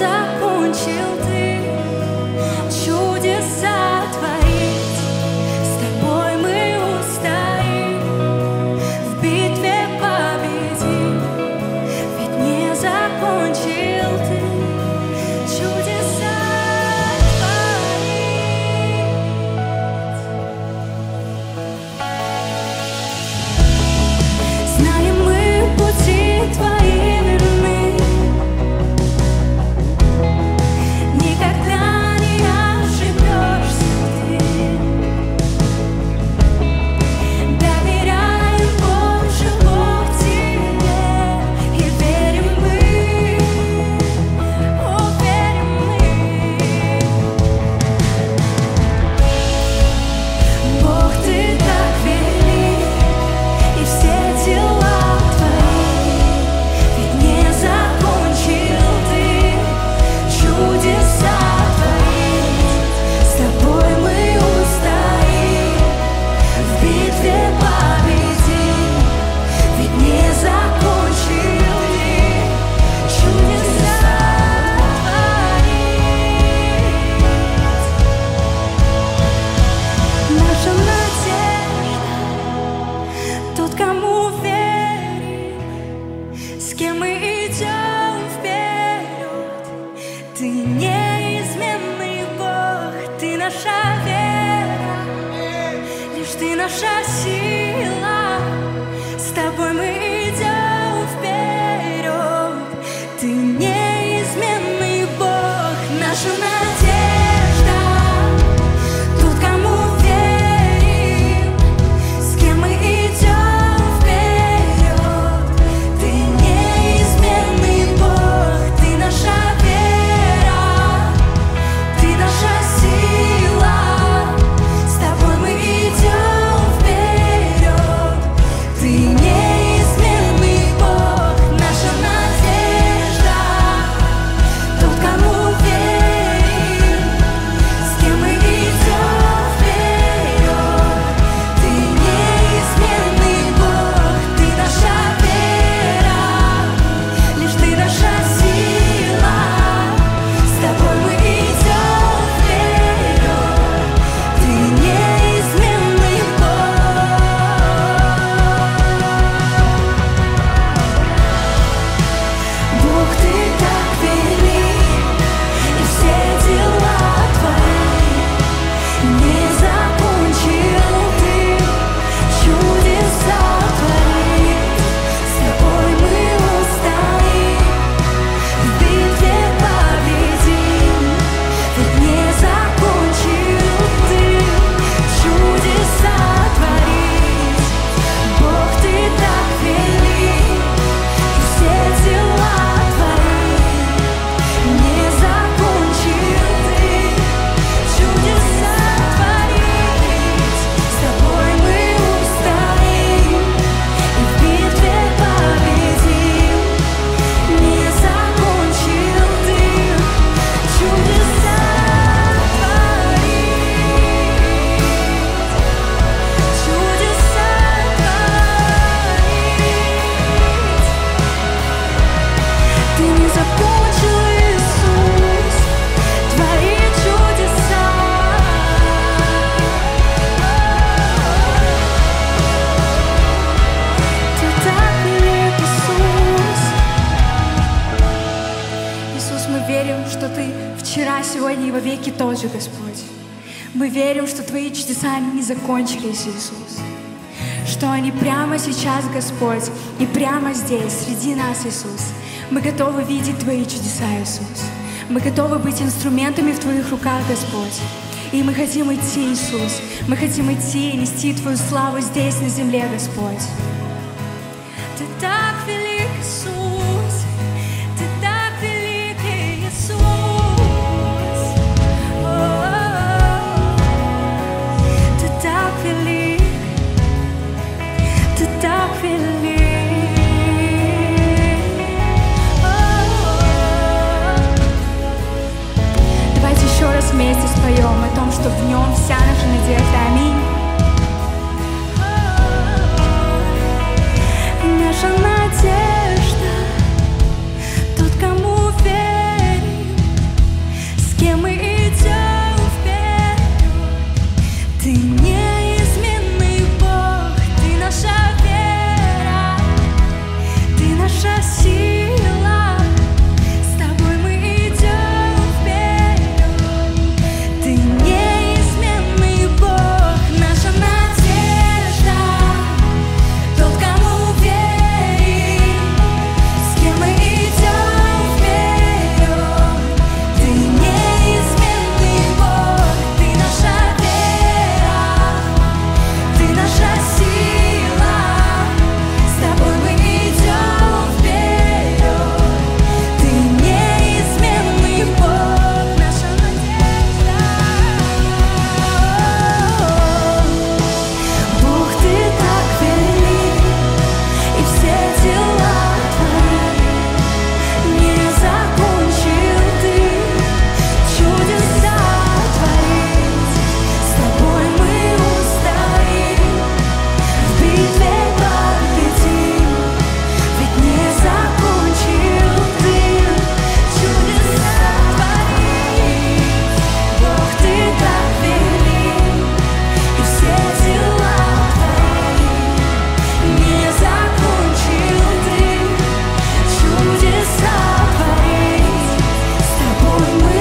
закончил ты чудеса творить. С тобой мы устоим, в битве победим, ведь не закончил ты чудеса творить. Знаем мы пути твои верны, никогда не ошибешься ты. Доверяем больше Бог тебе, и верим мы, верим мы. Бог, ты так велик, и все дела твои, ведь не закончил ты чудеса творить. С тобой мы устоим, в битве победим, ведь не закончил ты чудеса творить. Наша надежда, тот, кому верим, с кем мы идем вперед. Ты неизменный Бог, ты наша вера, лишь ты наша сила. С тобой мы идем вперед. Ты неизменный Бог, наша надежда, тот, кому верим, с кем мы идем вперед. Ты неизменный Бог, ты наша вера, ты наша сила. С тобой мы идем вперед. Ты неизменный Бог, наша надежда, тот, кому верим, с кем мы идем вперед. Ты неизменный Бог, ты наша вера, лишь ты наша сила. С тобой мы идем вперед. Ты неизменный Бог. Бог, ты так велик, и все дела твои, не закончил ты чудеса творить. С тобой мы устоим, в битве победим, ведь не закончил ты чудеса творить. Бог, ты так велик, и все дела твои, не закончил ты чудеса творить. С тобой мы устоим, и в битве победим, не закончил ты чудеса творить. Чудеса творить. Ты не закончил, Иисус, творить чудеса. Ты так велик, Иисус. Иисус, мы верим, что Ты вчера, сегодня и во веки тот же, Господь. Мы верим, что Твои чудеса они не закончились, Иисус. Что они прямо сейчас, Господь, и прямо здесь, среди нас, Иисус. Мы готовы видеть Твои чудеса, Иисус. Мы готовы быть инструментами в Твоих руках, Господь. И мы хотим идти, Иисус. Мы хотим идти и нести Твою славу здесь, на земле, Господь. Ты так велик, Иисус. Ты так велик, Иисус. Ты так велик. Ты так велик. Давайте еще раз вместе споем о том, что в Нем вся наша надежда. Аминь. Наша надежда, тот, кому верим, Ой, мы